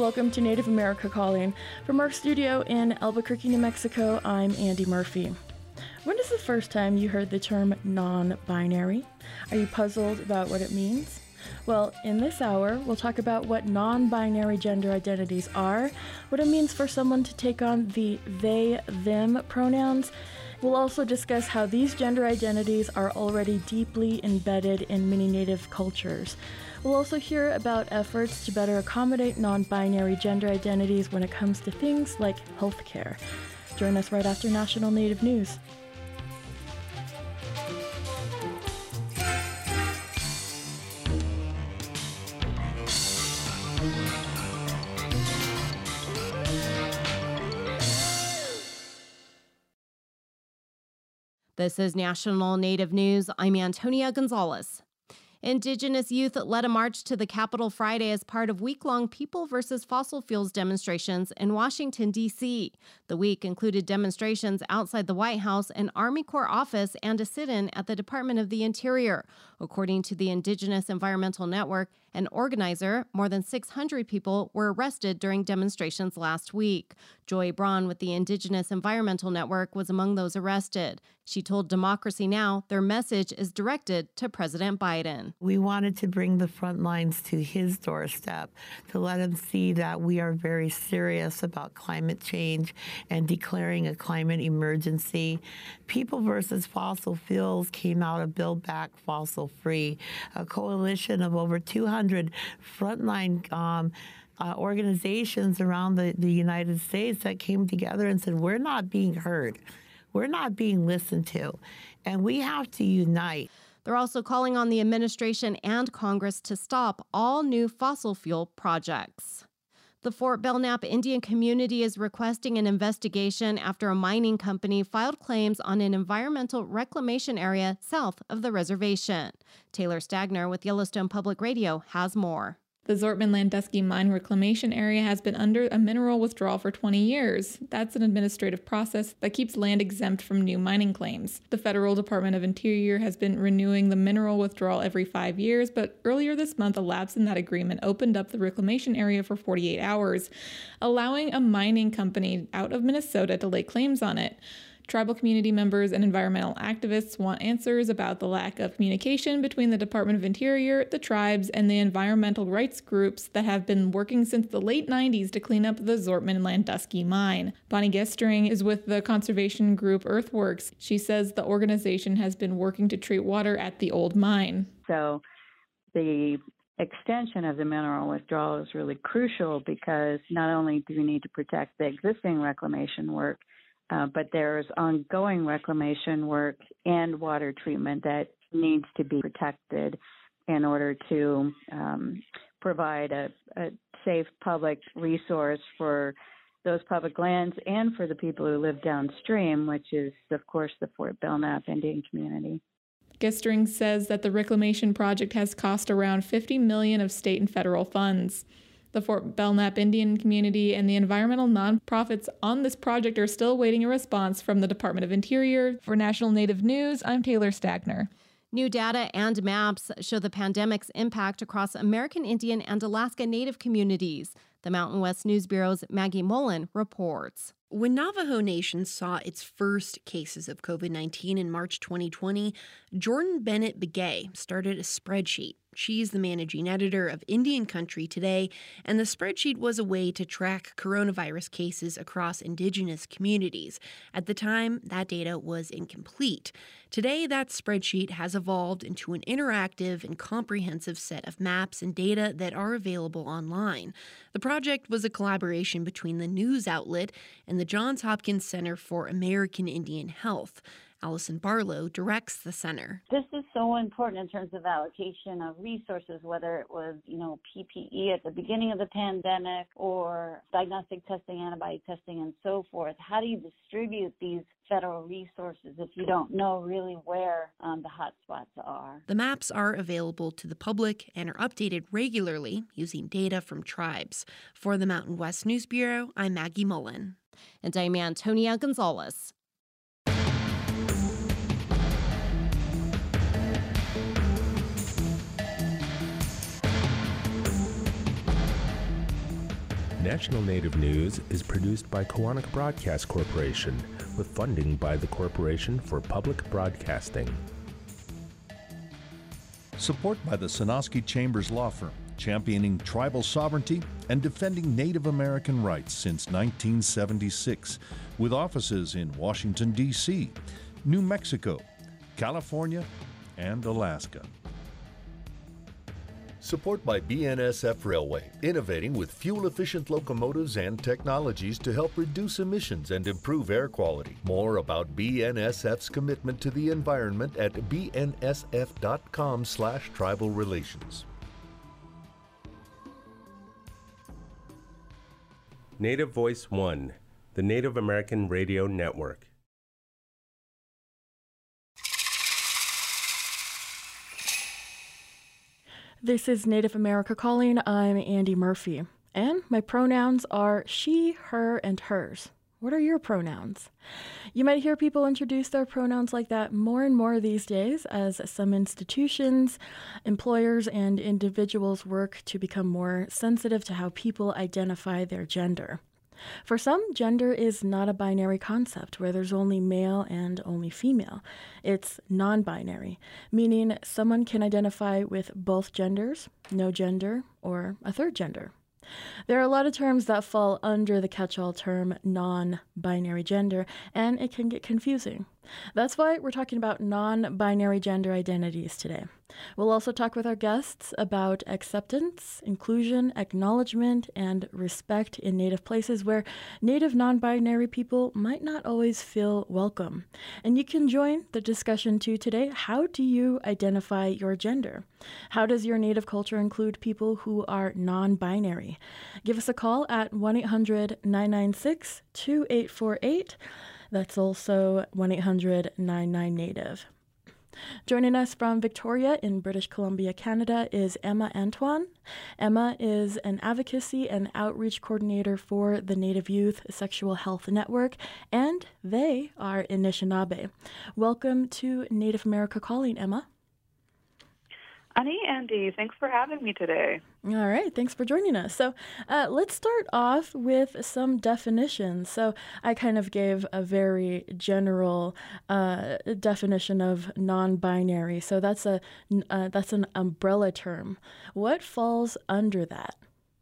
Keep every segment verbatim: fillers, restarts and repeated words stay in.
welcome to Native America Calling. From our studio in Albuquerque, New Mexico, I'm Andy Murphy. When is the first time you heard the term non-binary? Are you puzzled about what it means? Well, in this hour, we'll talk about what non-binary gender identities are, what it means for someone to take on the they, them pronouns. We'll also discuss how these gender identities are already deeply embedded in many Native cultures. We'll also hear about efforts to better accommodate non-binary gender identities when it comes to things like healthcare. Join us right after National Native News. This is National Native News. I'm Antonia Gonzalez. Indigenous youth led a march to the Capitol Friday as part of week-long People versus Fossil Fuels demonstrations in Washington, D C. The week included demonstrations outside the White House, an Army Corps office, and a sit-in at the Department of the Interior. According to the Indigenous Environmental Network, an organizer, more than six hundred people were arrested during demonstrations last week. Joy Braun with the Indigenous Environmental Network was among those arrested. She told Democracy Now! Their message is directed to President Biden. We wanted to bring the front lines to his doorstep to let him see that we are very serious about climate change and declaring a climate emergency. People versus Fossil Fuels came out of Build Back Fossil Free, a coalition of over two hundred frontline um, uh, organizations around the, the United States that came together and said, we're not being heard. We're not being listened to, and we have to unite. They're also calling on the administration and Congress to stop all new fossil fuel projects. The Fort Belknap Indian community is requesting an investigation after a mining company filed claims on an environmental reclamation area south of the reservation. Taylor Stagner with Yellowstone Public Radio has more. The Zortman-Landusky Mine Reclamation Area has been under a mineral withdrawal for twenty years. That's an administrative process that keeps land exempt from new mining claims. The Federal Department of Interior has been renewing the mineral withdrawal every five years, but earlier this month, a lapse in that agreement opened up the reclamation area for forty-eight hours, allowing a mining company out of Minnesota to lay claims on it. Tribal community members and environmental activists want answers about the lack of communication between the Department of Interior, the tribes, and the environmental rights groups that have been working since the late nineties to clean up the Zortman-Landusky mine. Bonnie Gestring is with the conservation group Earthworks. She says the organization has been working to treat water at the old mine. So the extension of the mineral withdrawal is really crucial because not only do we need to protect the existing reclamation work, Uh, but there's ongoing reclamation work and water treatment that needs to be protected in order to um, provide a, a safe public resource for those public lands and for the people who live downstream, which is, of course, the Fort Belknap Indian community. Gestring says that the reclamation project has cost around fifty million dollars of state and federal funds. The Fort Belknap Indian community and the environmental nonprofits on this project are still awaiting a response from the Department of Interior. For National Native News, I'm Taylor Stagner. New data and maps show the pandemic's impact across American Indian and Alaska Native communities. The Mountain West News Bureau's Maggie Mullen reports. When Navajo Nation saw its first cases of covid nineteen in March twenty twenty, Jordan Bennett Begay started a spreadsheet. She's the managing editor of Indian Country Today, and the spreadsheet was a way to track coronavirus cases across Indigenous communities. At the time, that data was incomplete. Today, that spreadsheet has evolved into an interactive and comprehensive set of maps and data that are available online. The project was a collaboration between the news outlet and the Johns Hopkins Center for American Indian Health. Allison Barlow directs the center. This is so important in terms of allocation of resources, whether it was, you know, P P E at the beginning of the pandemic or diagnostic testing, antibody testing, and so forth. How do you distribute these federal resources if you don't know really where um, the hot spots are? The maps are available to the public and are updated regularly using data from tribes. For the Mountain West News Bureau, I'm Maggie Mullen. And I'm Antonia Gonzalez. National Native News is produced by Koahnic Broadcast Corporation with funding by the Corporation for Public Broadcasting. Support by the Sonosky Chambers Law Firm, championing tribal sovereignty and defending Native American rights since nineteen seventy-six, with offices in Washington, D C, New Mexico, California, and Alaska. Support by B N S F Railway, innovating with fuel-efficient locomotives and technologies to help reduce emissions and improve air quality. More about B N S F's commitment to the environment at b n s f dot com slash tribal relations. Native Voice One, the Native American Radio Network. This is Native America Calling. I'm Andy Murphy, and my pronouns are she, her, and hers. What are your pronouns? You might hear people introduce their pronouns like that more and more these days as some institutions, employers, and individuals work to become more sensitive to how people identify their gender. For some, gender is not a binary concept where there's only male and only female. It's non-binary, meaning someone can identify with both genders, no gender, or a third gender. There are a lot of terms that fall under the catch-all term non-binary gender, and it can get confusing. That's why we're talking about non-binary gender identities today. We'll also talk with our guests about acceptance, inclusion, acknowledgement, and respect in Native places where Native non-binary people might not always feel welcome. And you can join the discussion too today. How do you identify your gender? How does your Native culture include people who are non-binary? Give us a call at one eight hundred nine nine six two eight four eight. That's also one eight hundred nine nine Native. Joining us from Victoria in British Columbia, Canada, is Emma Antoine. Emma is an advocacy and outreach coordinator for the Native Youth Sexual Health Network, and they are Anishinaabe. Welcome to Native America Calling, Emma. Ani, Andy, thanks for having me today. All right, thanks for joining us. So uh, let's start off with some definitions. So I kind of gave a very general uh, definition of non-binary. So that's a uh, that's an umbrella term. What falls under that?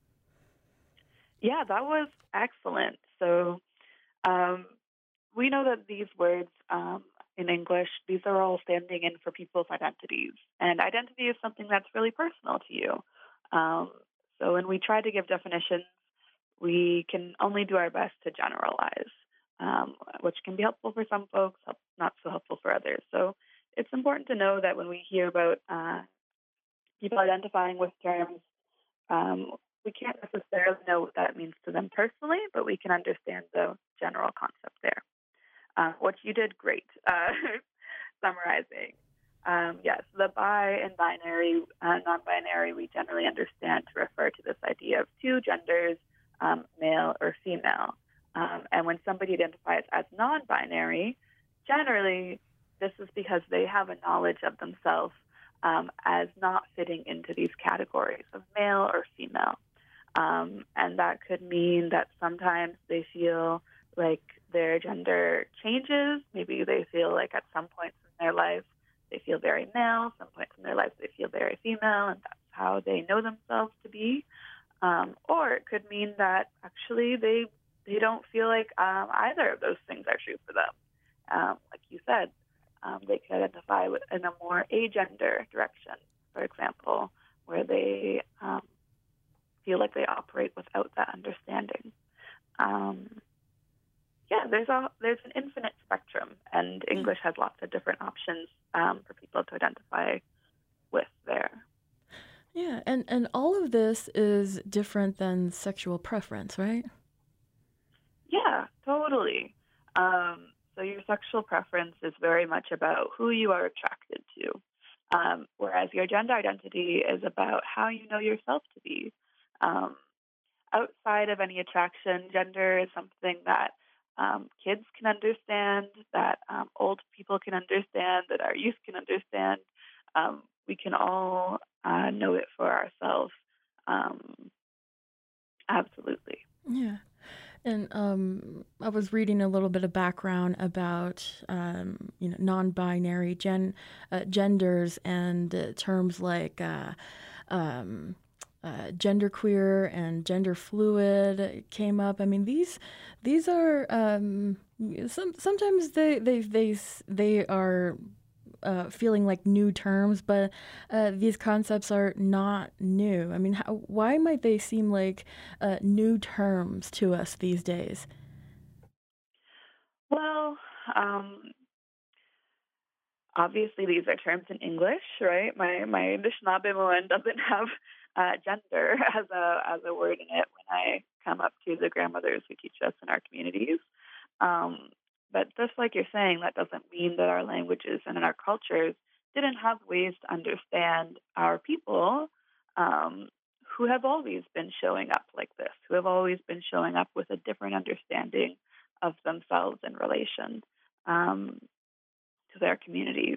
Yeah, that was excellent. So um, we know that these words um, in English, these are all standing in for people's identities. And identity is something that's really personal to you. Um, so when we try to give definitions, we can only do our best to generalize, um, which can be helpful for some folks, not so helpful for others. So it's important to know that when we hear about uh, people identifying with terms, um, we can't necessarily know what that means to them personally, but we can understand the general concept there. Uh, which you did great, uh, summarizing. Um, yes, the bi and binary, uh, non-binary, we generally understand to refer to this idea of two genders, um, male or female. Um, and when somebody identifies as non-binary, generally this is because they have a knowledge of themselves um, as not fitting into these categories of male or female. Um, and that could mean that sometimes they feel like their gender changes. Maybe they feel like at some points in their life they feel very male, some points in their life they feel very female, and that's how they know themselves to be. Um, or it could mean that actually they they don't feel like um, either of those things are true for them. Um, like you said, um, they could identify with, in a more agender direction, for example, where they um, feel like they operate without that understanding. Um, Yeah, there's a there's an infinite spectrum, and English has lots of different options um, for people to identify with there. Yeah, and, and all of this is different than sexual preference, right? Yeah, totally. Um, so your sexual preference is very much about who you are attracted to, um, whereas your gender identity is about how you know yourself to be. Um, outside of any attraction, gender is something that Um, kids can understand, that um, old people can understand, that our youth can understand. Um, we can all uh, know it for ourselves. Um, absolutely. And um, I was reading a little bit of background about um, you know non-binary gen uh, genders and uh, terms like uh, um, uh, genderqueer and gender fluid came up. I mean these these are um, some sometimes they they they they are. Uh, feeling like new terms, but uh, these concepts are not new. I mean, how, why might they seem like uh, new terms to us these days? Well, um, obviously these are terms in English, right? My my Anishinaabe doesn't have uh, gender as a as a word in it when I come up to the grandmothers who teach us in our communities. Um, but just like you're saying, that doesn't mean that our languages and in our cultures didn't have ways to understand our people um, who have always been showing up like this, who have always been showing up with a different understanding of themselves in relation um, to their communities.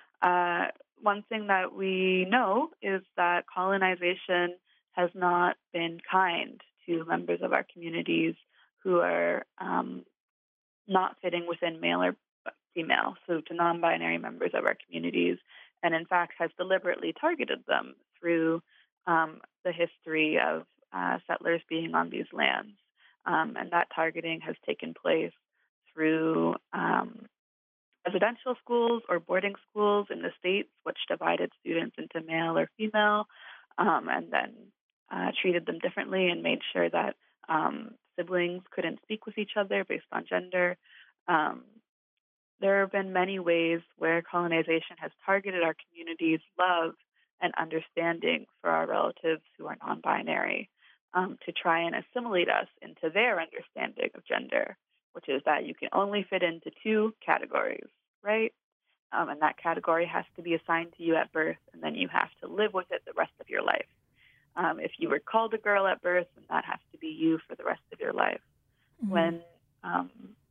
Uh, one thing that we know is that colonization has not been kind to members of our communities who are um, not fitting within male or female, so to non-binary members of our communities, and in fact has deliberately targeted them through um, the history of uh, settlers being on these lands. Um, and that targeting has taken place through um, residential schools or boarding schools in the States, which divided students into male or female, um, and then uh, treated them differently and made sure that um, siblings couldn't speak with each other based on gender. Um, there have been many ways where colonization has targeted our community's love and understanding for our relatives who are non-binary um, to try and assimilate us into their understanding of gender, which is that you can only fit into two categories, right? Um, and that category has to be assigned to you at birth, and then you have to live with it the rest of your life. Um, if you were called a girl at birth, then that has to be you for the rest of your life. Mm-hmm. When, um,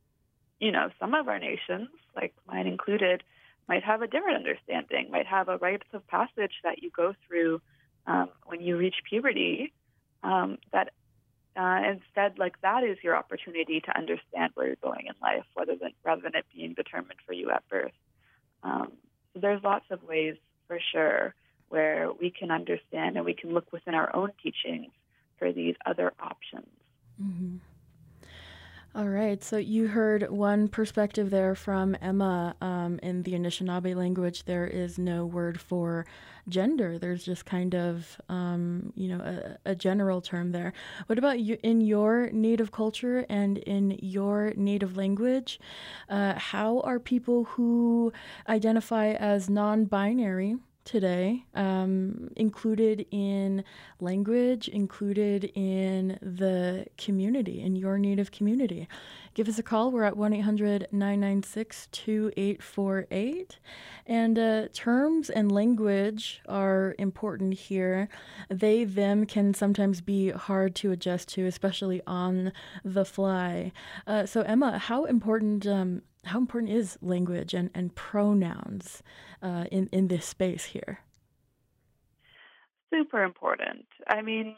you know, some of our nations, like mine included, might have a different understanding, might have a rites of passage that you go through um, when you reach puberty, um, that uh, instead, like, that is your opportunity to understand where you're going in life, rather than, rather than it being determined for you at birth. Um, so there's lots of ways, for sure, where we can understand and we can look within our own teachings for these other options. Mm-hmm. All right, so you heard one perspective there from Emma. Um, in the Anishinaabe language, there is no word for gender. There's just kind of, um, you know, a, a general term there. What about you in your native culture and in your native language? Uh, how are people who identify as non-binary today um, included in language, included in the community, in your native community? Give us a call. We're at one eight hundred nine nine six two eight four eight. And uh, terms and language are important here. They, them can sometimes be hard to adjust to, especially on the fly. Uh, so Emma, how important um, how important is language and, and pronouns uh, in, in this space here? Super important. I mean,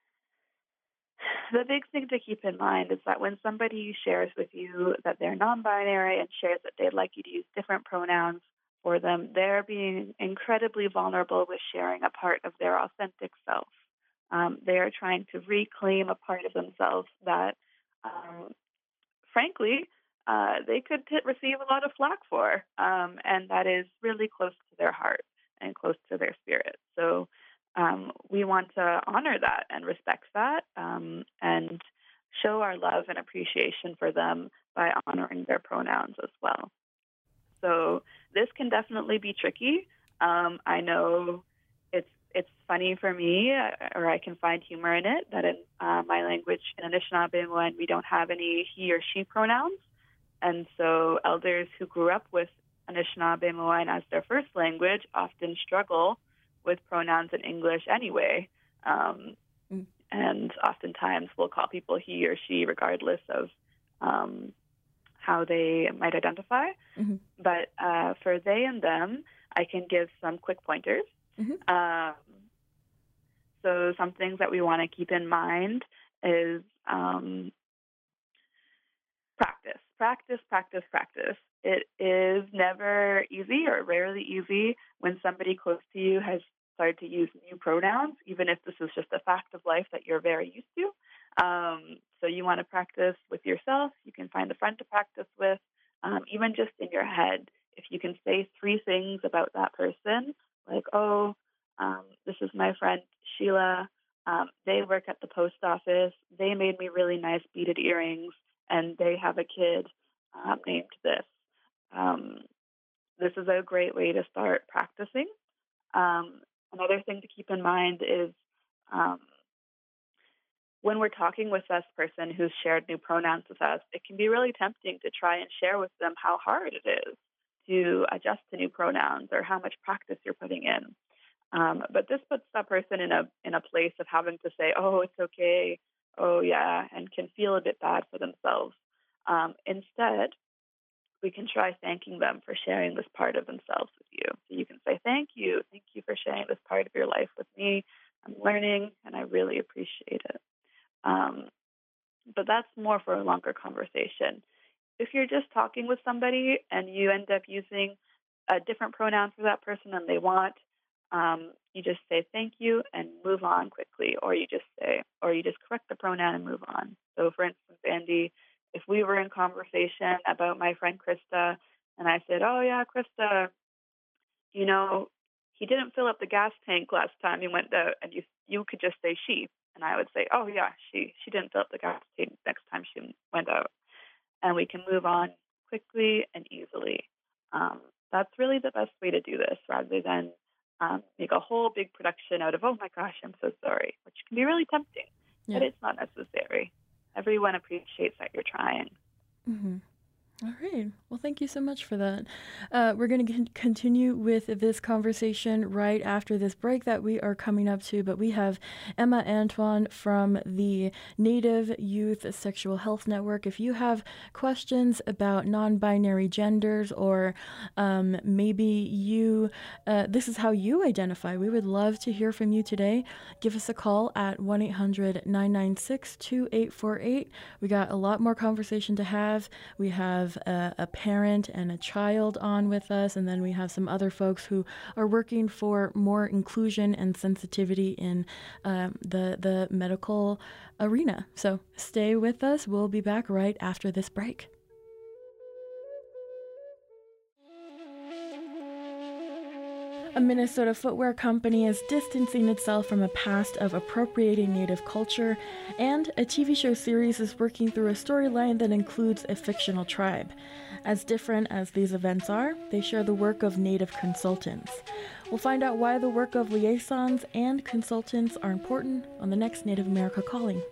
the big thing to keep in mind is that when somebody shares with you that they're non-binary and shares that they'd like you to use different pronouns for them, they're being incredibly vulnerable with sharing a part of their authentic self. Um, they are trying to reclaim a part of themselves that, um, frankly, uh, they could t- receive a lot of flack for, um, and that is really close to their heart and close to their spirit. So um, we want to honor that and respect that um, and show our love and appreciation for them by honoring their pronouns as well. So this can definitely be tricky. Um, I know it's it's funny for me, or I can find humor in it, that in uh, my language, in Anishinaabe, we don't have any he or she pronouns. And so elders who grew up with Anishinaabe Moine as their first language often struggle with pronouns in English anyway. Um, mm. And oftentimes we'll call people he or she regardless of um, how they might identify. Mm-hmm. But uh, for they and them, I can give some quick pointers. Mm-hmm. Um, so some things that we want to keep in mind is um, practice, practice, practice, practice. It is never easy or rarely easy when somebody close to you has started to use new pronouns, even if this is just a fact of life that you're very used to. Um, so you want to practice with yourself. You can find a friend to practice with, um, even just in your head. If you can say three things about that person, like, oh, um, this is my friend Sheila. Um, they work at the post office. They made me really nice beaded earrings, and they have a kid um, named this. Um, this is a great way to start practicing. Um, another thing to keep in mind is um, when we're talking with this person who's shared new pronouns with us, it can be really tempting to try and share with them how hard it is to adjust to new pronouns or how much practice you're putting in. Um, but this puts that person in a in a place of having to say, oh, it's okay, oh, yeah, and can feel a bit bad for themselves. Um, instead, we can try thanking them for sharing this part of themselves with you. So you can say, thank you. Thank you for sharing this part of your life with me. I'm learning, and I really appreciate it. Um, but that's more for a longer conversation. If you're just talking with somebody and you end up using a different pronoun for that person than they want, um, you just say thank you and move on quickly, or you just say, or you just correct the pronoun and move on. So for instance, Andy, if we were in conversation about my friend Krista, and I said, oh yeah, Krista, you know, he didn't fill up the gas tank last time he went out, and you you could just say she, and I would say, oh yeah, she she didn't fill up the gas tank next time she went out, and we can move on quickly and easily. Um, that's really the best way to do this, rather than um, make a whole big production out of, oh my gosh, I'm so sorry, which can be really tempting, yeah. But it's not necessary. Everyone appreciates that you're trying. Mm-hmm. All right. Well, thank you so much for that. Uh, we're going to con- continue with this conversation right after this break that we are coming up to, but we have Emma Antoine from the Native Youth Sexual Health Network. If you have questions about non-binary genders, or um, maybe you, uh, this is how you identify, we would love to hear from you today. Give us a call at one eight hundred nine nine six two eight four eight. We got a lot more conversation to have. We have A, a parent and a child on with us, and then we have some other folks who are working for more inclusion and sensitivity in um, the the medical arena. So stay with us. We'll be back right after this break. A Minnesota footwear company is distancing itself from a past of appropriating Native culture, and a T V show series is working through a storyline that includes a fictional tribe. As different as these events are, they share the work of Native consultants. We'll find out why the work of liaisons and consultants are important on the next Native America Calling.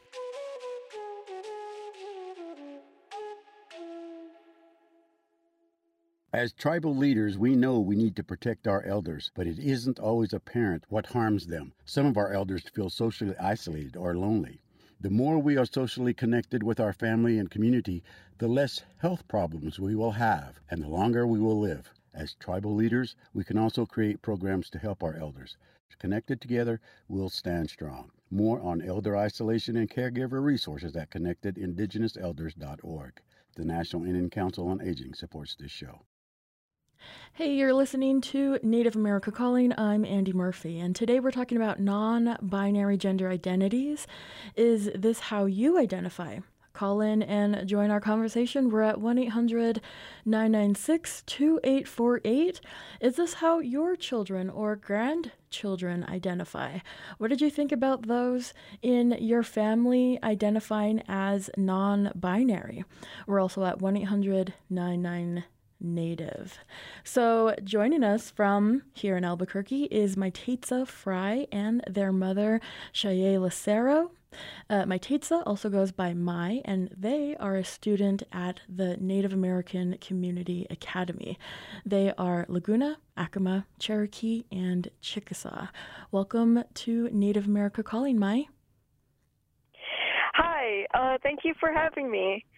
As tribal leaders, we know we need to protect our elders, but it isn't always apparent what harms them. Some of our elders feel socially isolated or lonely. The more we are socially connected with our family and community, the less health problems we will have, and the longer we will live. As tribal leaders, we can also create programs to help our elders. Connected together, we'll stand strong. More on elder isolation and caregiver resources at connected indigenous elders dot org. The National Indian Council on Aging supports this show. Hey, you're listening to Native America Calling. I'm Andy Murphy, and today we're talking about non-binary gender identities. Is this how you identify? Call in and join our conversation. We're at one eight hundred nine nine six two eight four eight. Is this how your children or grandchildren identify? What did you think about those in your family identifying as non-binary? We're also at one eight hundred nine nine Native. So joining us from here in Albuquerque is Maiteza Fry and their mother, Shaye Lacero. Uh, Maiteza also goes by Mai, and they are a student at the Native American Community Academy. They are Laguna, Acoma, Cherokee, and Chickasaw. Welcome to Native America Calling, Mai. Hi, uh, thank you for having me.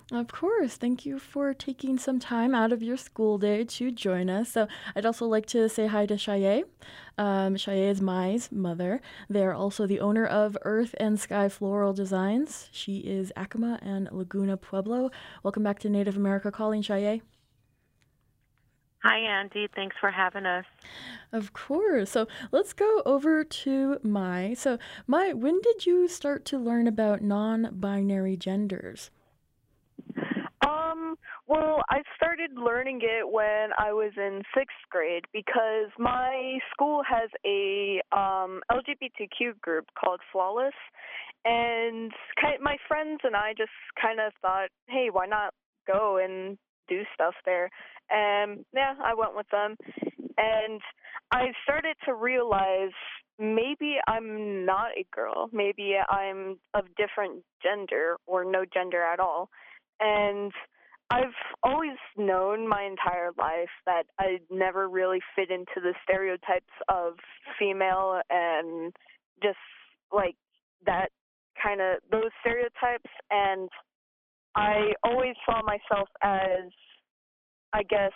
Of course. Thank you for taking some time out of your school day to join us. So I'd also like to say hi to Shaye. Um, Shaye is Mai's mother. They're also the owner of Earth and Sky Floral Designs. She is Acoma and Laguna Pueblo. Welcome back to Native America Calling, Shaye. Hi, Andy. Thanks for having us. Of course. So let's go over to Mai. So, Mai, when did you start to learn about non-binary genders? Um, well, I started learning it when I was in sixth grade because my school has a um, L G B T Q group called Flawless, and kind my friends and I just kind of thought, hey, why not go and do stuff there? And yeah, I went with them, and I started to realize maybe I'm not a girl, maybe I'm of different gender or no gender at all. And I've always known my entire life that I never really fit into the stereotypes of female and just like that kind of those stereotypes. And I always saw myself as, I guess,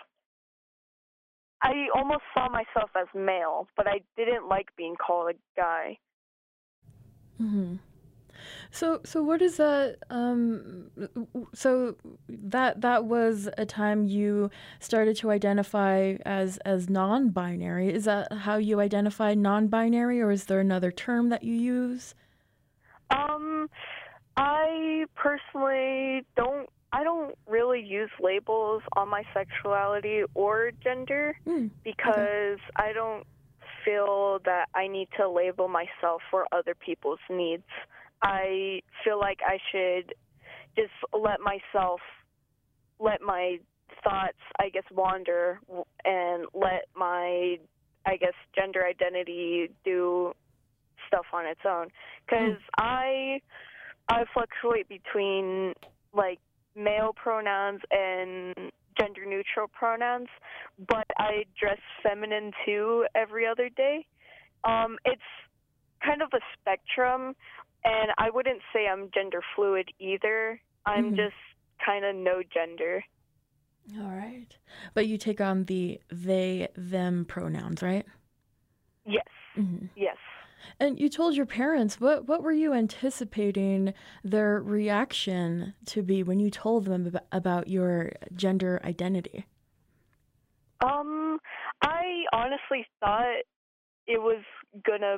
I almost saw myself as male, but I didn't like being called a guy. Mm-hmm. So, so what is that? Um, so that that was a time you started to identify as as non-binary. Is that how you identify non-binary, or is there another term that you use? Um, I personally don't. I don't really use labels on my sexuality or gender mm, because okay. I don't feel that I need to label myself for other people's needs. I feel like I should just let myself, let my thoughts, I guess, wander and let my, I guess, gender identity do stuff on its own. Because mm. I, I fluctuate between, like, male pronouns and gender neutral pronouns, but I dress feminine too every other day. Um, it's kind of a spectrum, and I wouldn't say I'm gender fluid either. I'm mm-hmm. just kind of no gender. All right. But you take on the they, them pronouns, right? Yes. Mm-hmm. Yes. And you told your parents, what what were you anticipating their reaction to be when you told them ab- about your gender identity? Um, I honestly thought it was gonna,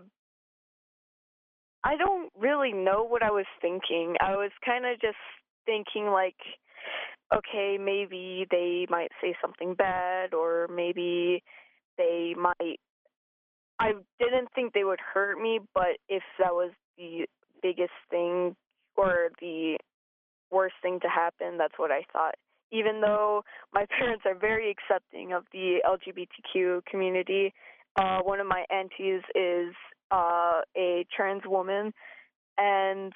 I don't really know what I was thinking. I was kind of just thinking like, okay, maybe they might say something bad, or maybe they might, I didn't think they would hurt me, but if that was the biggest thing or the worst thing to happen, that's what I thought. Even though my parents are very accepting of the L G B T Q community, uh, one of my aunties is uh, a trans woman, and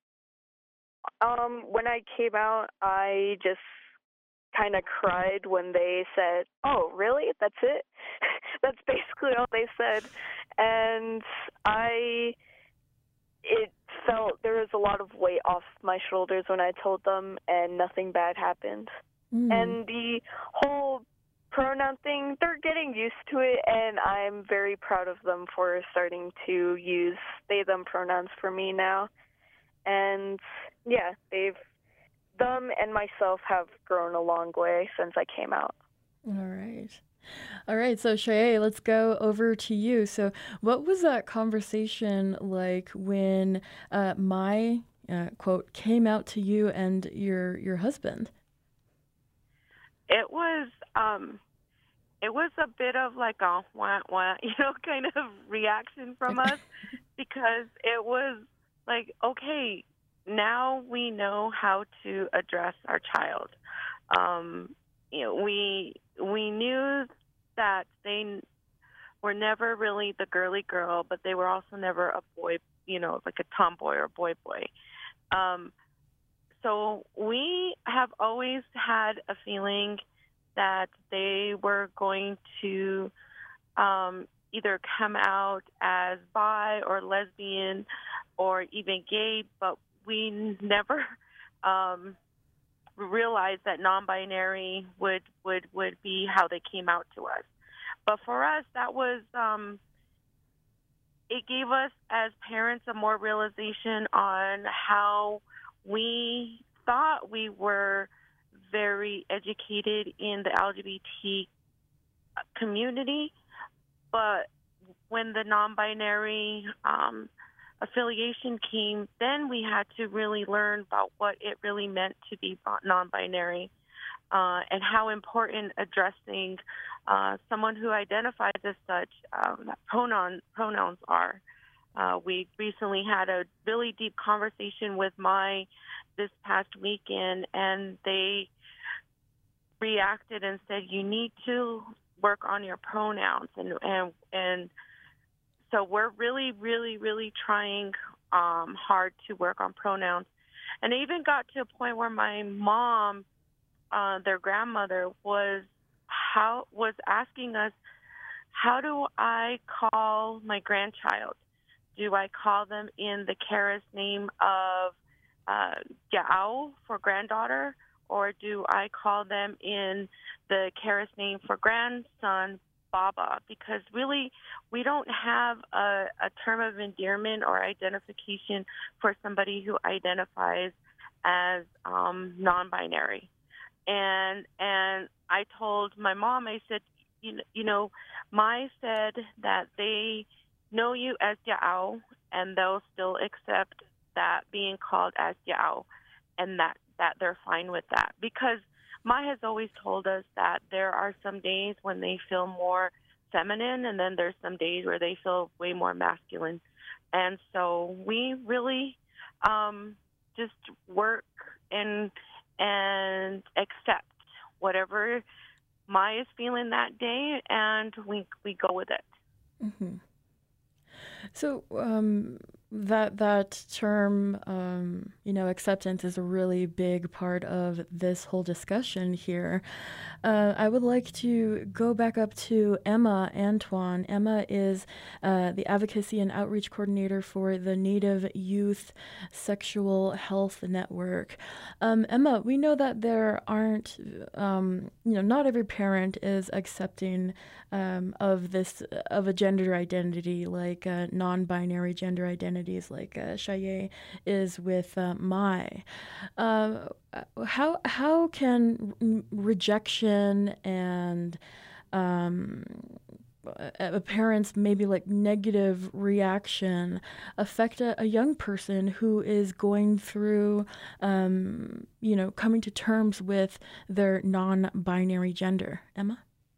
um, when I came out, I just kind of cried when they said, "Oh, really? That's it?" That's basically all they said. And I, it felt, there was a lot of weight off my shoulders when I told them, and nothing bad happened. Mm. And the whole pronoun thing, they're getting used to it, and I'm very proud of them for starting to use they, them pronouns for me now. And yeah, they've, them and myself have grown a long way since I came out. All right. All right. So, Shaye, let's go over to you. So, what was that conversation like when uh, my uh, quote came out to you and your your husband? It was um, it was a bit of like a wah wah, you know, kind of reaction from us because it was like, okay, now we know how to address our child. Um, you know, we we knew that they were never really the girly girl, but they were also never a boy, you know, like a tomboy or boy boy. Um, so we have always had a feeling that they were going to um, either come out as bi or lesbian or even gay, but we never um, realized that non-binary would, would, would be how they came out to us. But for us, that was, um, it gave us as parents a more realization on how we thought we were very educated in the L G B T community, but when the non-binary um, affiliation came, then we had to really learn about what it really meant to be non-binary uh, and how important addressing uh, someone who identifies as such um, pronoun, pronouns are. Uh, we recently had a really deep conversation with my this past weekend, and they reacted and said, you need to work on your pronouns. And, and, and so we're really, really, really trying um, hard to work on pronouns. And it even got to a point where my mom, uh, their grandmother, was how was asking us, how do I call my grandchild? Do I call them in the Karis name of uh, Ya'au for granddaughter, or do I call them in the Karis name for grandson, Baba? Because really, we don't have a, a term of endearment or identification for somebody who identifies as um, non-binary. And and I told my mom, I said, you know, you know, Mai said that they know you as Ya'au, and they'll still accept that being called as Ya'au, and that, that they're fine with that. Because Mai has always told us that there are some days when they feel more feminine, and then there's some days where they feel way more masculine. And so we really um, just work and and accept whatever Mai is feeling that day, and we we go with it. Mm-hmm. So um, that that term, um, you know, acceptance is a really big part of this whole discussion here. Uh, I would like to go back up to Emma Antoine. Emma is uh, the Advocacy and Outreach Coordinator for the Native Youth Sexual Health Network. Um, Emma, we know that there aren't, um, you know, not every parent is accepting um, of this, of a gender identity, like uh, non-binary gender identities, like uh, Shaye is with uh, Mai. Uh, how how can rejection and um, a parent's maybe like negative reaction affect a, a young person who is going through, um, you know, coming to terms with their non-binary gender? Emma?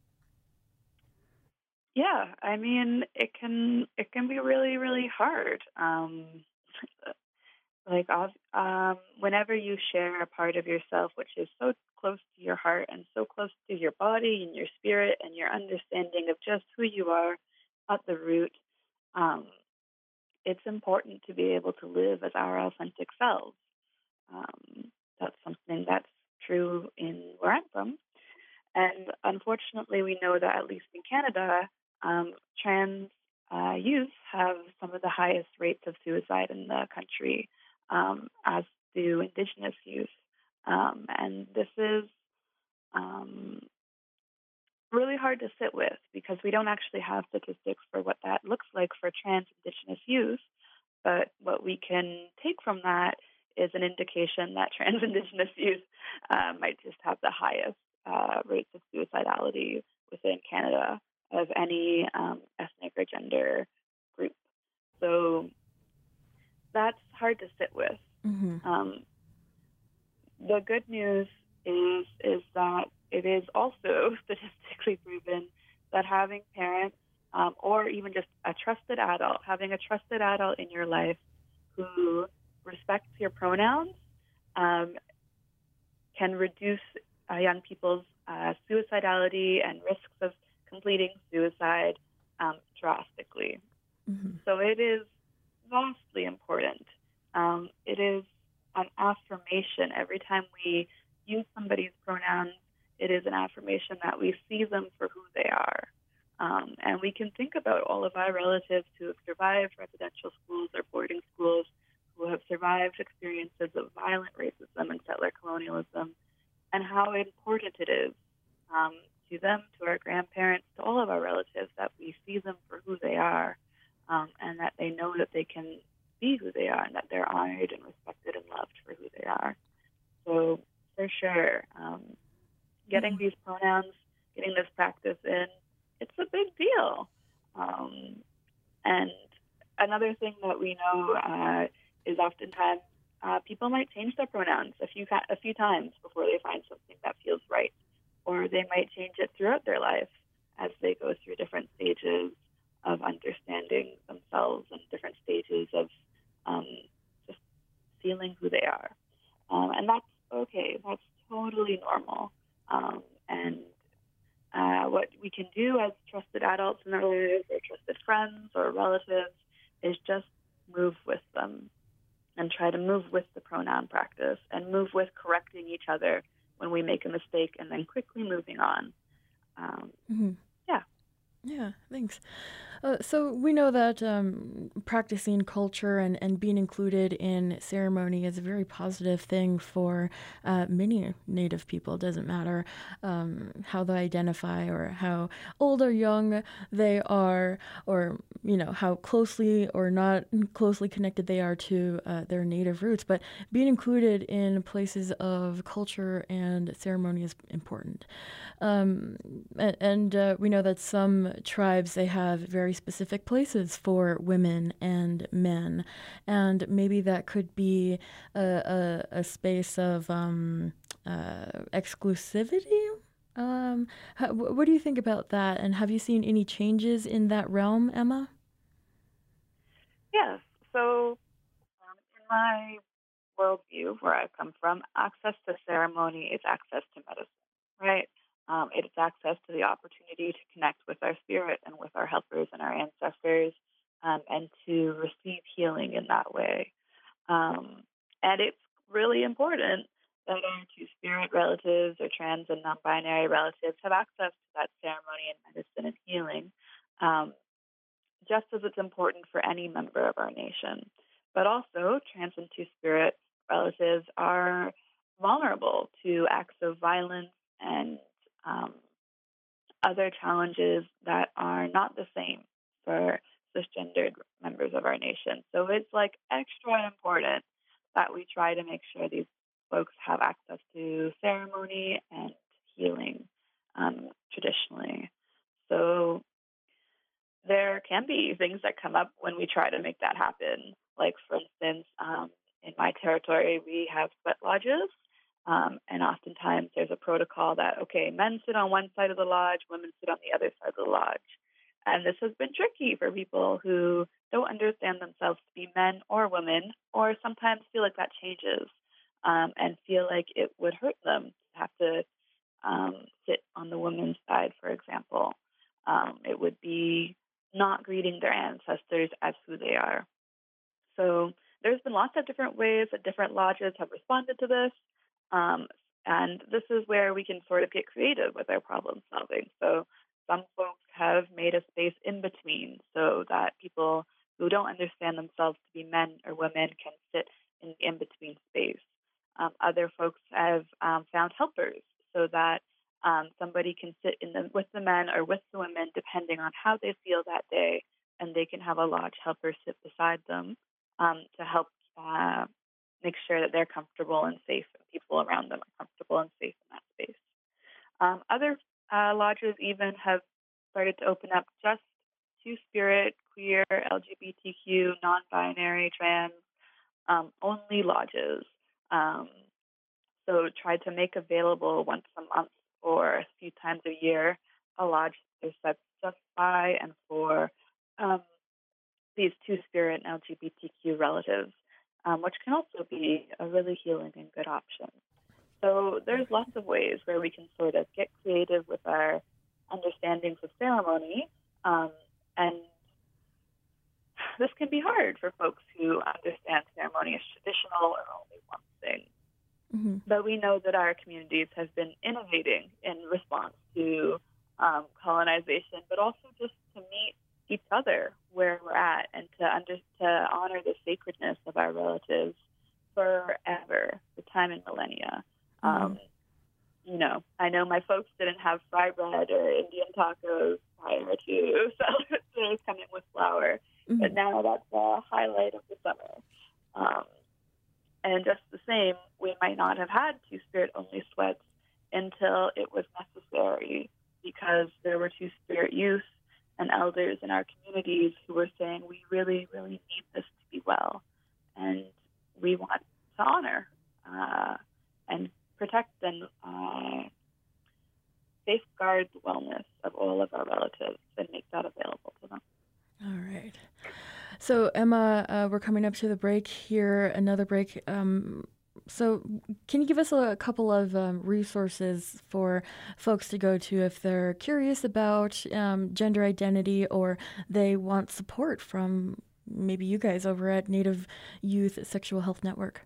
Yeah, I mean, it can it can be really, really hard. Um, like, um, whenever you share a part of yourself which is so close to your heart and so close to your body and your spirit and your understanding of just who you are at the root, um, it's important to be able to live as our authentic selves. Um, that's something that's true in where I'm from. And unfortunately, we know that at least in Canada, um, trans uh, youth have some of the highest rates of suicide in the country, um, as do Indigenous youth. Um, and this is um, really hard to sit with because we don't actually have statistics for what that looks like for trans Indigenous youth. But what we can take from that is an indication that trans Indigenous youth uh, might just have the highest uh, rates of suicidality within Canada of any um, ethnic or gender group. So that's hard to sit with. Mm-hmm. Um, the good news is is that it is also statistically proven that having parents um, or even just a trusted adult, having a trusted adult in your life who respects your pronouns um, can reduce uh, young people's uh, suicidality and risks of completing suicide um, drastically. Mm-hmm. So it is vastly important. Um, it is an affirmation. Every time we use somebody's pronouns, it is an affirmation that we see them for who they are. Um, and we can think about all of our relatives who have survived residential schools or boarding schools, who have survived experiences of violent racism and settler colonialism, and how important it is um, to them, to our grandparents, to all of our relatives, that we see them for who they are, um, and that they know that they can be who they are, and that they're honored and respected and loved for who they are. So for sure, um, getting mm-hmm. these pronouns, getting this practice in, it's a big deal. Um, and another thing that we know uh, is oftentimes uh, people might change their pronouns a few a few times before they find something that feels right, or they might change it throughout their life as they go through different stages of understanding themselves and different stages of um, just feeling who they are. Um, and that's okay. That's totally normal. Um, and uh, what we can do as trusted adults in our lives, or trusted friends or relatives, is just move with them and try to move with the pronoun practice and move with correcting each other when we make a mistake and then quickly moving on. Um, mm-hmm. Yeah. Yeah, thanks. Uh, so we know that um, practicing culture and, and being included in ceremony is a very positive thing for uh, many Native people. It doesn't matter um, how they identify or how old or young they are, or you know how closely or not closely connected they are to uh, their Native roots. But being included in places of culture and ceremony is important. Um, and and uh, we know that some tribes, they have very specific places for women and men, and maybe that could be a, a, a space of um, uh, exclusivity. Um, how, what do you think about that, and have you seen any changes in that realm, Emma? Yes. So um, in my worldview, where I come from, access to ceremony is access to medicine, right? Um, it's access to the opportunity to connect with our spirit and with our helpers and our ancestors, um, and to receive healing in that way. Um, and it's really important that our two-spirit relatives or trans and non-binary relatives have access to that ceremony and medicine and healing, um, just as it's important for any member of our nation. But also, trans and two-spirit relatives are vulnerable to acts of violence and Um, other challenges that are not the same for cisgendered members of our nation. So it's like extra important that we try to make sure these folks have access to ceremony and healing um, traditionally. So there can be things that come up when we try to make that happen. Like, for instance, um, in my territory, we have sweat lodges. Um, and oftentimes there's a protocol that, okay, men sit on one side of the lodge, women sit on the other side of the lodge. And this has been tricky for people who don't understand themselves to be men or women, or sometimes feel like that changes um, and feel like it would hurt them to have to um, sit on the women's side, for example. Um, it would be not greeting their ancestors as who they are. So there's been lots of different ways that different lodges have responded to this. Um, and this is where we can sort of get creative with our problem solving. So some folks have made a space in between so that people who don't understand themselves to be men or women can sit in the in-between space. Um, other folks have um, found helpers so that um, somebody can sit in the, with the men or with the women, depending on how they feel that day, and they can have a lodge helper sit beside them um, to help uh, make sure that they're comfortable and safe, and people around them are comfortable and safe in that space. Um, other uh, lodges even have started to open up just two-spirit, queer, L G B T Q, non-binary, trans, um, only lodges. Um, so try to make available once a month or a few times a year a lodge that's just by and for um, these two-spirit and L G B T Q relatives. Um, which can also be a really healing and good option. So there's lots of ways where we can sort of get creative with our understandings of ceremony, um, and this can be hard for folks who understand ceremony as traditional or only one thing. Mm-hmm. But we know that our communities have been innovating in response to um, colonization, but also just to meet each other where we're at, and to under, to honor the sacredness of our relatives forever, the time and millennia. Mm-hmm. Um, you know, I know my folks didn't have fry bread or Indian tacos prior to salads coming with flour, mm-hmm. but now that's the highlight of the summer. Um, and just the same, we might not have had Two-Spirit only sweats until it was necessary, because there were Two-Spirit youth and elders in our communities who were saying, we really, really need this to be well, and we want to honor uh, and protect and uh, safeguard the wellness of all of our relatives and make that available to them. All right. So, Emma, uh, we're coming up to the break here, another break. Um, so can you give us a, a couple of um, resources for folks to go to if they're curious about um, gender identity or they want support from maybe you guys over at Native Youth Sexual Health Network?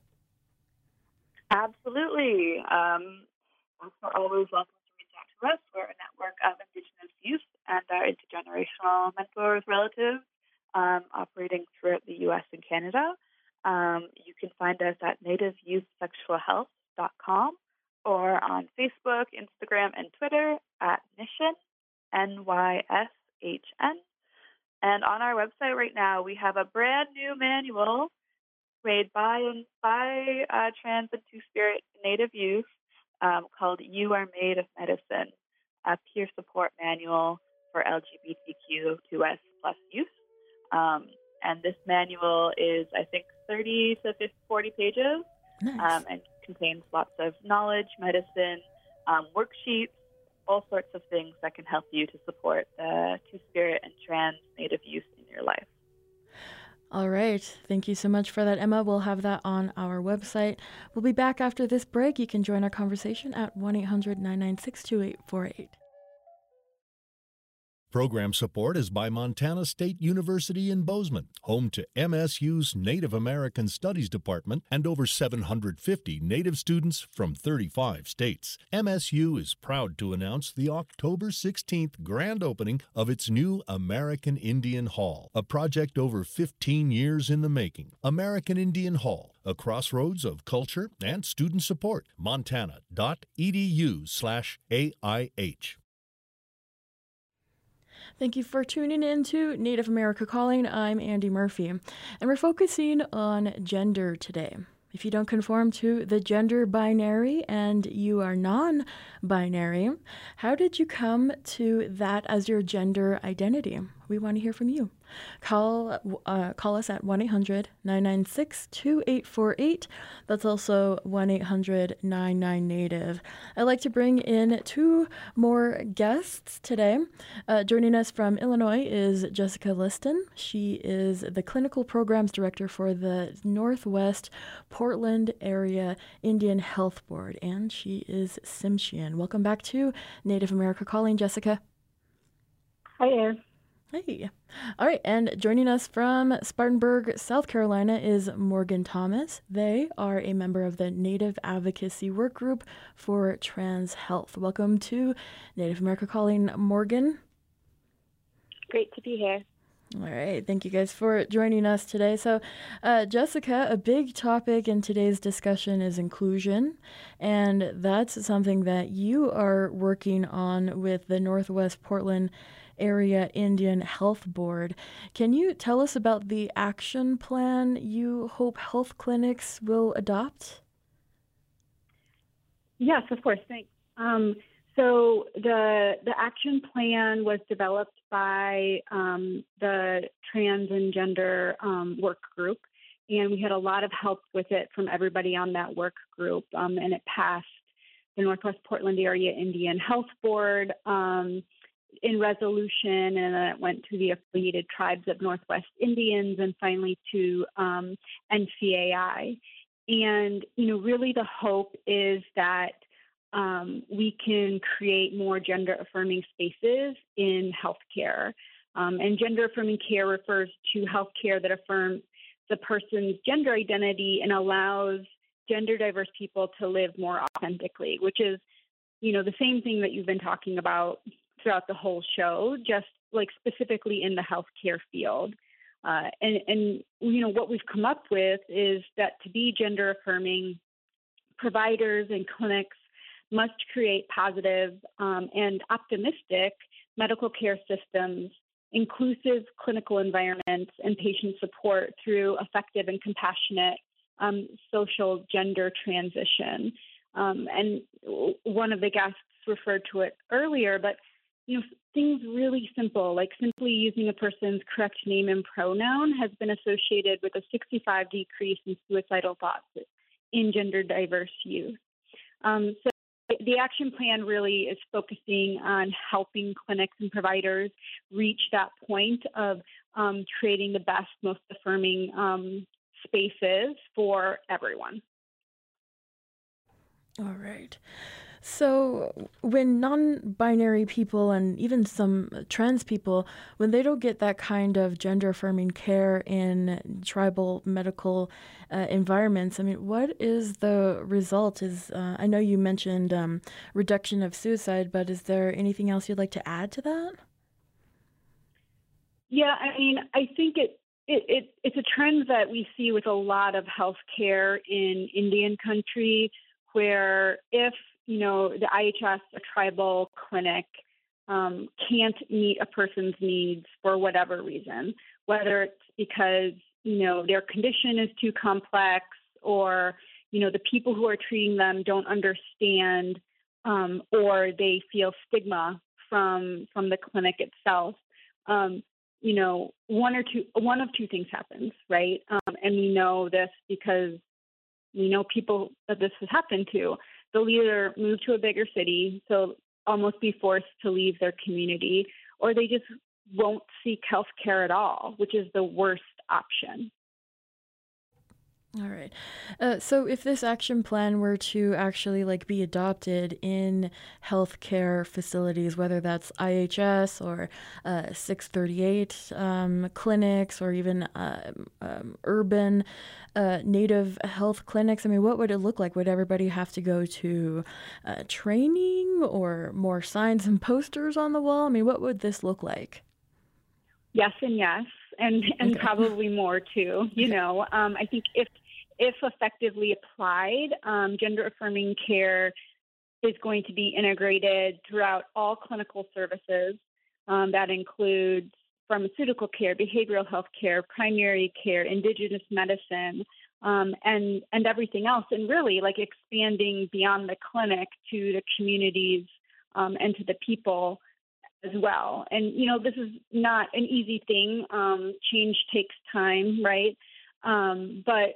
Absolutely. Um, we're always welcome to reach out to us. We're a network of Indigenous youth and our intergenerational mentors, relatives, um, operating throughout the U S and Canada. Um, you can find us at native youth sexual health dot com or on Facebook, Instagram, and Twitter at Nyshen, N Y S H N. And on our website right now, we have a brand new manual made by and by uh, trans and Two-Spirit Native youth um, called You Are Made of Medicine, a peer support manual for L G B T Q two S plus youth. Um, and this manual is, I think, thirty to forty pages. Nice. um, and contains lots of knowledge, medicine, um, worksheets, all sorts of things that can help you to support the Two-Spirit and trans Native youth in your life. All right. Thank you so much for that, Emma. We'll have that on our website. We'll be back after this break. You can join our conversation at one eight hundred nine nine six two eight four eight. Program support is by Montana State University in Bozeman, home to M S U's Native American Studies Department and over seven hundred fifty Native students from thirty-five states. M S U is proud to announce the October sixteenth grand opening of its new American Indian Hall, a project over fifteen years in the making. American Indian Hall, a crossroads of culture and student support. Montana.edu slash AIH. Thank you for tuning in to Native America Calling. I'm Andy Murphy, and we're focusing on gender today. If you don't conform to the gender binary and you are non-binary, how did you come to that as your gender identity? We want to hear from you. Call uh, call us at one eight hundred nine nine six two eight four eight. That's also one eight hundred nine nine Native. I'd like to bring in two more guests today. Uh, joining us from Illinois is Jessica Liston. She is the Clinical Programs Director for the Northwest Portland Area Indian Health Board, and she is Tsimshian. Welcome back to Native America Calling, Jessica. Hi, Ann. Hey. All right, and joining us from Spartanburg, South Carolina is Morgan Thomas. They are a member of the Native Advocacy Work Group for Trans Health. Welcome to Native America Calling, Morgan. Great to be here. All right, thank you guys for joining us today. So, uh, Jessica, a big topic in today's discussion is inclusion, and that's something that you are working on with the Northwest Portland Area Indian Health Board. Can you tell us about the action plan you hope health clinics will adopt? Yes, of course. Thanks. Um, so the the action plan was developed by um, the trans and gender um, work group, and we had a lot of help with it from everybody on that work group, um, and it passed the Northwest Portland Area Indian Health Board um, in resolution, and then it went to the affiliated tribes of Northwest Indians and finally to um, N C A I. And, you know, really the hope is that um, we can create more gender-affirming spaces in healthcare. Um, and gender-affirming care refers to healthcare that affirms the person's gender identity and allows gender-diverse people to live more authentically, which is, you know, the same thing that you've been talking about throughout the whole show, just like specifically in the healthcare field. Uh, and, and, you know, what we've come up with is that to be gender affirming, providers and clinics must create positive um, and optimistic medical care systems, inclusive clinical environments, and patient support through effective and compassionate um, social gender transition. Um, and one of the guests referred to it earlier, but you know, things really simple, like simply using a person's correct name and pronoun has been associated with a sixty-five decrease in suicidal thoughts in gender diverse youth. Um, so the action plan really is focusing on helping clinics and providers reach that point of um, creating the best, most affirming um, spaces for everyone. All right. So when non-binary people and even some trans people, when they don't get that kind of gender-affirming care in tribal medical uh, environments, I mean, what is the result? Is uh, I know you mentioned um, reduction of suicide, but is there anything else you'd like to add to that? Yeah, I mean, I think it, it, it it's a trend that we see with a lot of healthcare in Indian country, where if you know, the I H S, a tribal clinic, um, can't meet a person's needs for whatever reason, whether it's because, you know, their condition is too complex or, you know, the people who are treating them don't understand um, or they feel stigma from from the clinic itself. Um, you know, one or two, one of two things happens, right? Um, and we know this because we know people that this has happened to. They'll either move to a bigger city, so almost be forced to leave their community, or they just won't seek health care at all, which is the worst option. All right. Uh, so if this action plan were to actually like be adopted in healthcare facilities, whether that's I H S or uh, six thirty-eight um, clinics or even uh, um, urban uh, native health clinics, I mean, what would it look like? Would everybody have to go to uh, training or more signs and posters on the wall? I mean, what would this look like? Yes and yes, and, and Okay. probably more too. You know, um, I think if if effectively applied, um, gender affirming care is going to be integrated throughout all clinical services. Um, that includes pharmaceutical care, behavioral health care, primary care, indigenous medicine, um, and and everything else, and really like expanding beyond the clinic to the communities um, and to the people as well. And, you know, this is not an easy thing. Um, change takes time, right? Um, but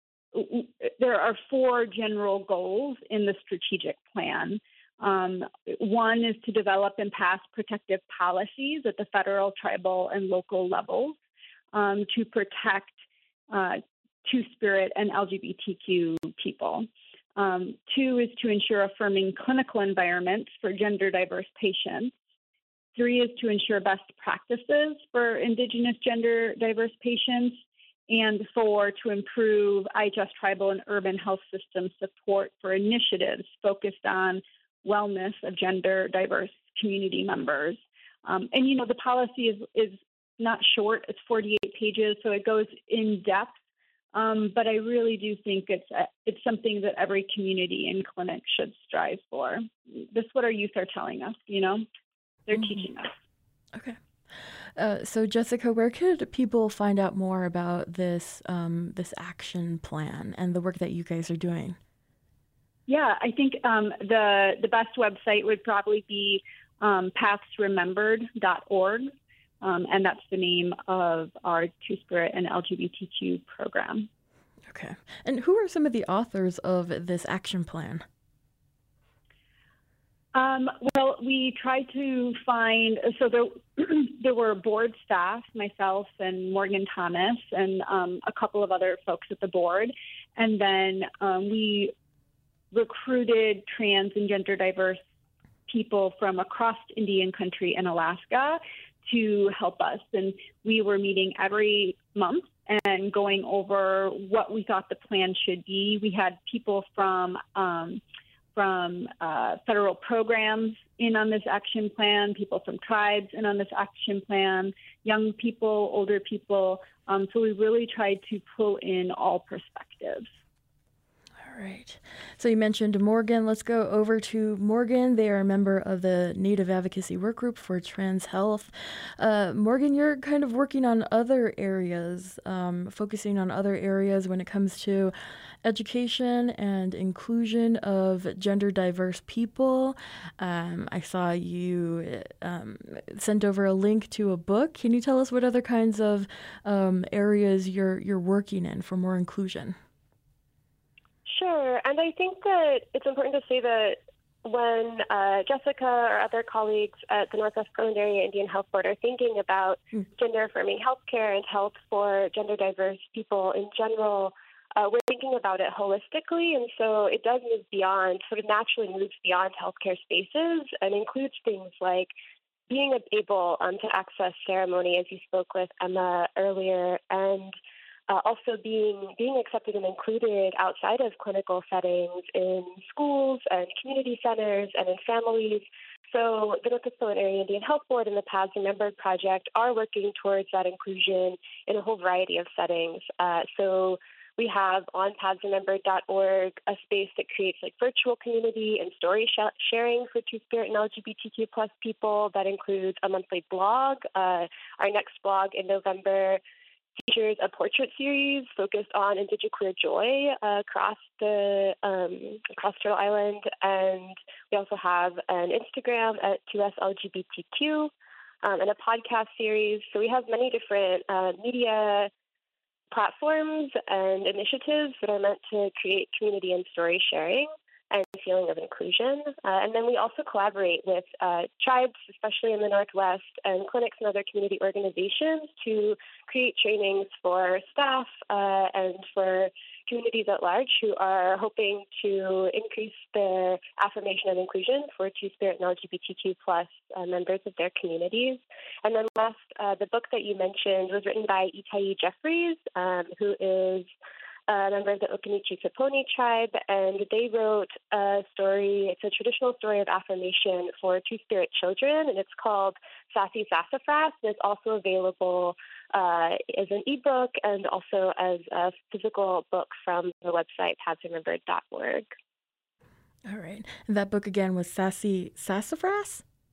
there are four general goals in the strategic plan. Um, one is to develop and pass protective policies at the federal, tribal, and local levels um, to protect uh, Two-Spirit and L G B T Q people. Um, two is to ensure affirming clinical environments for gender diverse patients. Three is to ensure best practices for Indigenous gender diverse patients. And four, to improve I H S tribal and urban health system support for initiatives focused on wellness of gender diverse community members. Um, and, you know, the policy is, is not short, it's forty-eight pages, so it goes in depth. Um, but I really do think it's a, it's something that every community and clinic should strive for. That's what our youth are telling us, you know, they're mm-hmm. teaching us. Okay. Uh, so Jessica, where could people find out more about this um, this action plan and the work that you guys are doing? Yeah, I think um, the the best website would probably be um, paths remembered dot org, um, and that's the name of our Two-Spirit and L G B T Q program. Okay. And who are some of the authors of this action plan? Um, well, we tried to find, so there, there were board staff, myself and Morgan Thomas, and um, a couple of other folks at the board. And then um, we recruited trans and gender diverse people from across Indian country and Alaska to help us. And we were meeting every month and going over what we thought the plan should be. We had people from um, from uh, federal programs in on this action plan, people from tribes in on this action plan, young people, older people. Um, so we really tried to pull in all perspectives. All All right. So you mentioned Morgan. Let's go over to Morgan. They are a member of the Native Advocacy Work Group for Trans Health. Uh, Morgan, you're kind of working on other areas, um, focusing on other areas when it comes to education and inclusion of gender diverse people. Um, I saw you um, sent over a link to a book. Can you tell us what other kinds of um, areas you're you're working in for more inclusion? Sure, and I think that it's important to say that when uh, Jessica or other colleagues at the Northwest Portland Area Indian Health Board are thinking about mm. gender-affirming healthcare and health for gender-diverse people in general, uh, we're thinking about it holistically, and so it does move beyond, sort of naturally moves beyond healthcare spaces and includes things like being able um, to access ceremony, as you spoke with Emma earlier, and Uh, also being being accepted and included outside of clinical settings in schools and community centers and in families. So the Northwest Portland Area Indian Health Board and the Paths Remembered Project are working towards that inclusion in a whole variety of settings. Uh, so we have on paths remembered dot org a space that creates like virtual community and story sh- sharing for Two-Spirit and L G B T Q plus people. That includes a monthly blog. Uh, our next blog in November features a portrait series focused on Indigenous queer joy uh, across the um, across Turtle Island, and we also have an Instagram at two S L G B T Q um, and a podcast series. So we have many different uh, media platforms and initiatives that are meant to create community and story sharing and feeling of inclusion. Uh, and then we also collaborate with uh, tribes, especially in the Northwest, and clinics and other community organizations to create trainings for staff uh, and for communities at large who are hoping to increase their affirmation and inclusion for Two-Spirit and L G B T Q plus uh, members of their communities. And then last, uh, the book that you mentioned was written by Itai Jeffries, um, who is a member of the Okinichi-Saponi tribe, and they wrote a story. It's a traditional story of affirmation for Two-Spirit children, and it's called Sassy Sassafras. And it's also available uh, as an ebook and also as a physical book from the website paths remembered dot org. All right. And that book again was Sassy Sassafras?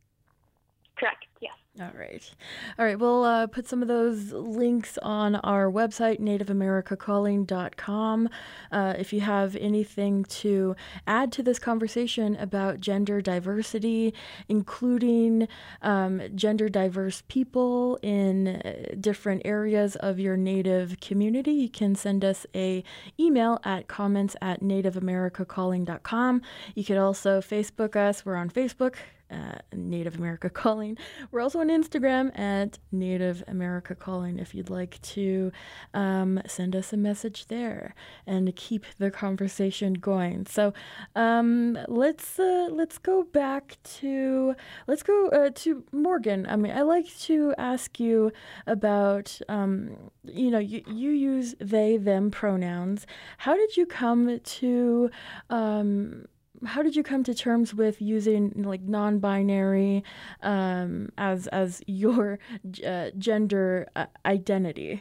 Correct, yes. All right. All right. We'll uh, put some of those links on our website, native america calling dot com. Uh, if you have anything to add to this conversation about gender diversity, including um, gender diverse people in different areas of your Native community, you can send us a email at comments at native america calling dot com. You could also Facebook us. We're on Facebook. Uh, Native America Calling. We're also on Instagram at Native America Calling if you'd like to um, send us a message there and keep the conversation going. So um, let's uh, let's go back to let's go uh, to Morgan. I mean, I like to ask you about um, you know you, you use they them pronouns. How did you come to um, How did you come to terms with using like non-binary um, as as your uh, gender uh, identity?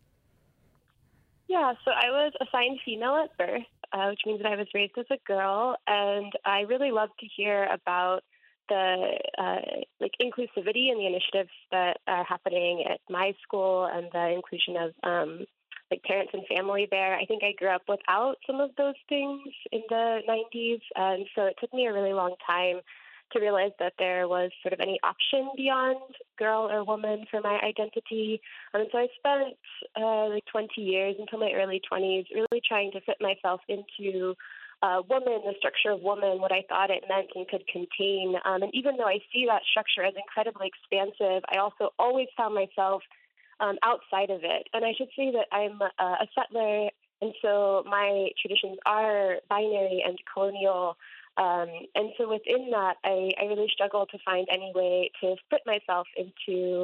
Yeah, so I was assigned female at birth, uh, which means that I was raised as a girl, and I really love to hear about the uh, like inclusivity and the initiatives that are happening at my school and the inclusion of um, like parents and family there. I think I grew up without some of those things in the nineties, and so it took me a really long time to realize that there was sort of any option beyond girl or woman for my identity. And so I spent uh, like twenty years until my early twenties really trying to fit myself into uh, woman, the structure of woman, what I thought it meant and could contain. Um, and even though I see that structure as incredibly expansive, I also always found myself Um, outside of it. And I should say that I'm uh, a settler, and so my traditions are binary and colonial. Um, and so within that, I, I really struggle to find any way to fit myself into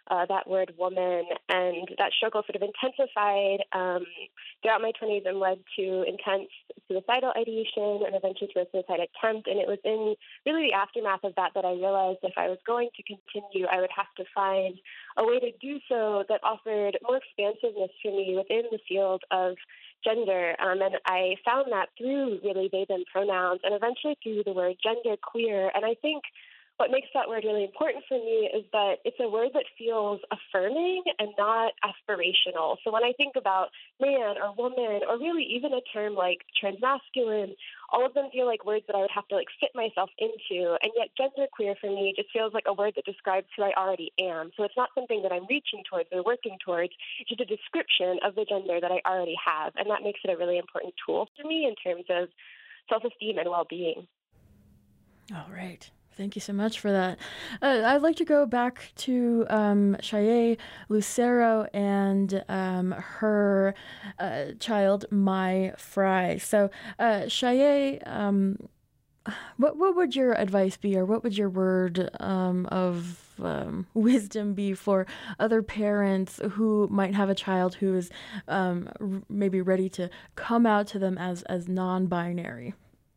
uh, that word woman, and that struggle sort of intensified um, throughout my twenties and led to intense suicidal ideation and eventually to a suicide attempt. And it was in really the aftermath of that that I realized if I was going to continue, I would have to find a way to do so that offered more expansiveness for me within the field of gender. Um, and I found that through really they, them pronouns and eventually through the word gender queer. And I think what makes that word really important for me is that it's a word that feels affirming and not aspirational. So when I think about man or woman, or really even a term like transmasculine, all of them feel like words that I would have to like fit myself into. And yet genderqueer for me just feels like a word that describes who I already am. So it's not something that I'm reaching towards or working towards. It's just a description of the gender that I already have. And that makes it a really important tool for me in terms of self-esteem and well-being. All right. Thank you so much for that. Uh, I'd like to go back to um, Shaye Lucero and um, her uh, child, Mai Fry. So, uh, Shaye, um, what what would your advice be, or what would your word um, of um, wisdom be for other parents who might have a child who is um, r- maybe ready to come out to them as as non-binary?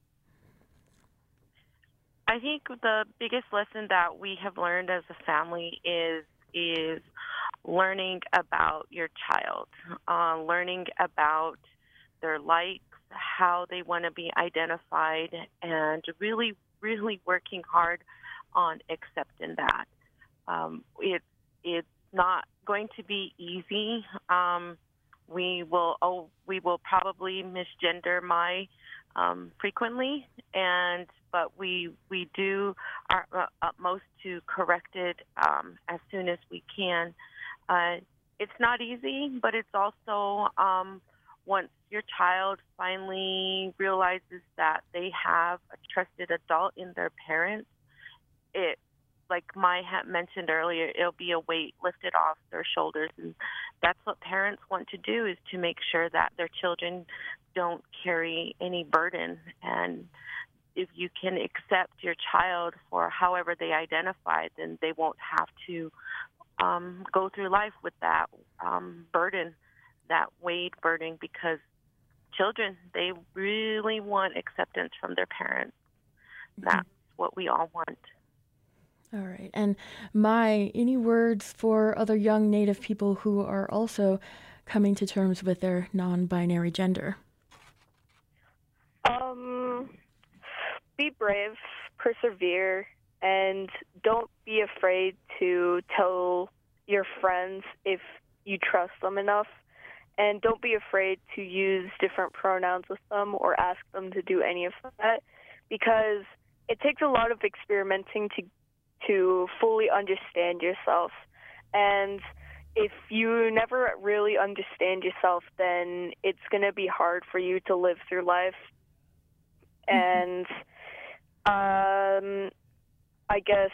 I think the biggest lesson that we have learned as a family is is learning about your child, uh, learning about their likes, how they want to be identified, and really, really working hard on accepting that. Um, it, it's not going to be easy. Um, we will oh, we will probably misgender my um, frequently, and but we we do our uh, utmost to correct it um, as soon as we can. Uh, it's not easy, but it's also um, once your child finally realizes that they have a trusted adult in their parents, it, like Mai had mentioned earlier, it'll be a weight lifted off their shoulders, and that's what parents want to do, is to make sure that their children don't carry any burden. And if you can accept your child for however they identify, then they won't have to um, go through life with that um, burden, that weight burden, because children, they really want acceptance from their parents. Mm-hmm. That's what we all want. All right. And Mai, any words for other young Native people who are also coming to terms with their non-binary gender? Um, be brave, persevere, and don't be afraid to tell your friends if you trust them enough. And don't be afraid to use different pronouns with them or ask them to do any of that, because it takes a lot of experimenting to to fully understand yourself. And if you never really understand yourself, then it's going to be hard for you to live through life. And um, I guess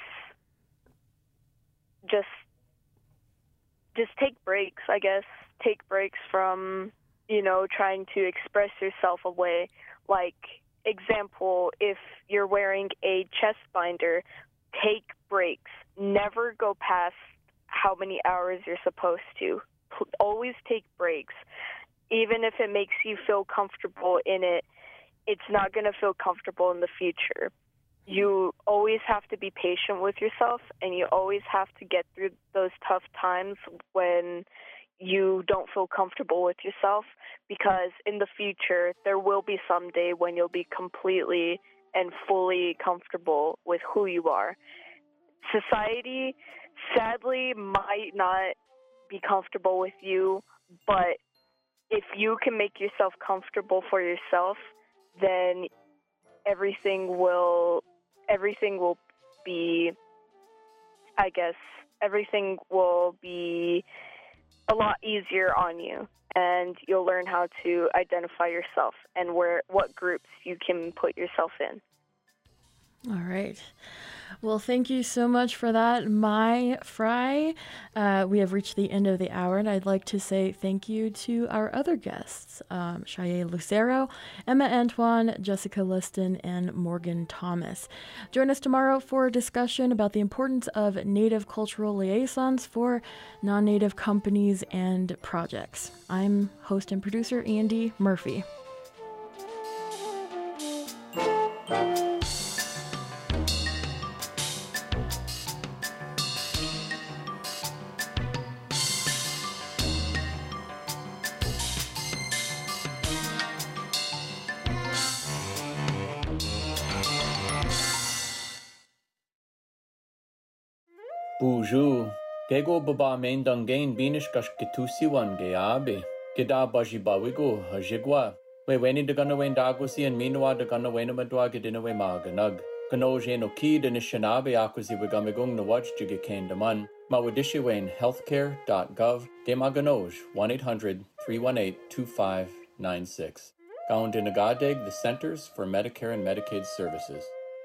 just just take breaks, I guess. Take breaks from, you know, trying to express yourself away. Like, example, if you're wearing a chest binder, take breaks. Never go past how many hours you're supposed to. Always take breaks. Even if it makes you feel comfortable in it, it's not going to feel comfortable in the future. You always have to be patient with yourself, and you always have to get through those tough times when you don't feel comfortable with yourself, because in the future, there will be some day when you'll be completely and fully comfortable with who you are. Society, sadly, might not be comfortable with you, but if you can make yourself comfortable for yourself, then everything will, everything will be, I guess, everything will be a lot easier on you, and you'll learn how to identify yourself and where what groups you can put yourself in. All right. Well, thank you so much for that, Mai Fry. Uh, we have reached the end of the hour, and I'd like to say thank you to our other guests, um, Shaye Lucero, Emma Antoine, Jessica Liston, and Morgan Thomas. Join us tomorrow for a discussion about the importance of Native cultural liaisons for non-Native companies and projects. I'm host and producer Andy Murphy. Buju, Gego Baba Main Dungain Binish Gash Gitusiwan Gayabe, Gida Baji Bawigo, Hajigwa, We Weni de Gunawain Dagusi and Minua de Gunawain Madwa Gedinawe Maganug, Ganoje no Ki de Nishanabe Akusi Wigamigung the Watch Jigakain Daman, Mawadishiwain healthcare dot gov, de Maganoj, one eight hundred, three one eight, two five nine six. Gaon de Nagadeg, the Centers for Medicare and Medicaid Services.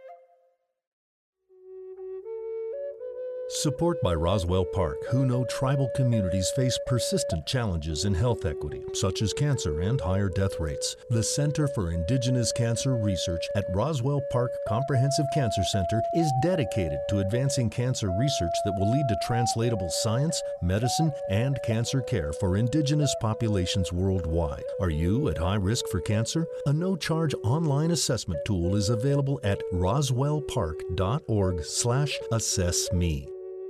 Support by Roswell Park, who know tribal communities face persistent challenges in health equity, such as cancer and higher death rates. The Center for Indigenous Cancer Research at Roswell Park Comprehensive Cancer Center is dedicated to advancing cancer research that will lead to translatable science, medicine, and cancer care for Indigenous populations worldwide. Are you at high risk for cancer? A no-charge online assessment tool is available at roswell park dot org slash assess me.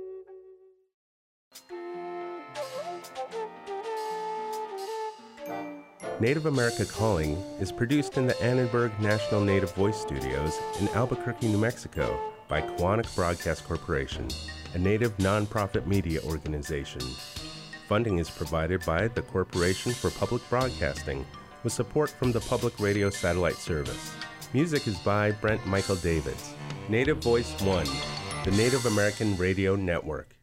Native America Calling is produced in the Annenberg National Native Voice Studios in Albuquerque, New Mexico by Koahnic Broadcast Corporation, a Native nonprofit media organization. Funding is provided by the Corporation for Public Broadcasting with support from the Public Radio Satellite Service. Music is by Brent Michael Davids. Native Voice One, the Native American Radio Network.